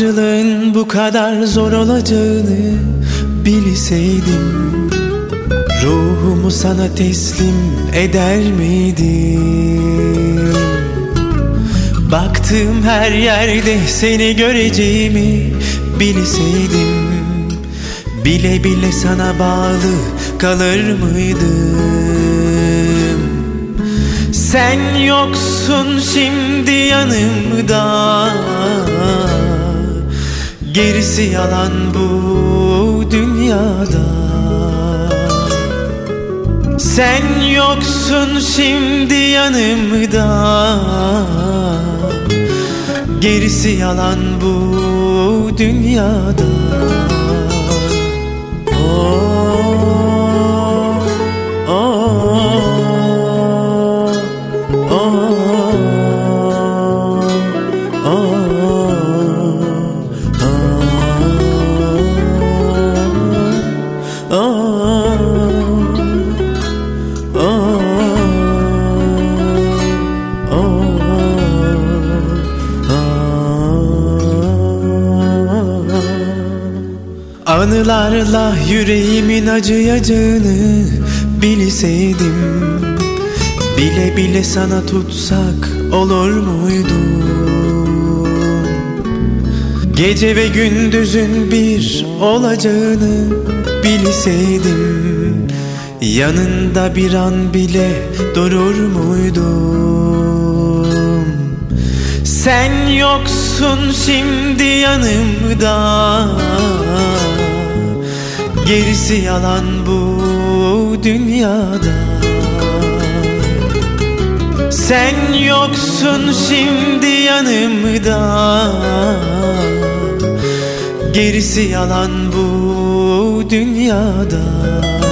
Ayrılığın bu kadar zor olacağını bilseydim, ruhumu sana teslim eder miydim? Baktığım her yerde seni göreceğimi bilseydim, bile bile sana bağlı kalır mıydım? Sen yoksun şimdi yanımda, gerisi yalan bu dünyada. Sen yoksun şimdi yanımda, gerisi yalan bu dünyada. Anılarla yüreğimin acıyacağını bilseydim, bile bile sana tutsak olur muydum? Gece ve gündüzün bir olacağını bilseydim, yanında bir an bile durur muydum? Sen yoksun şimdi yanımda, gerisi yalan bu dünyada. Sen yoksun şimdi yanımda, gerisi yalan bu dünyada.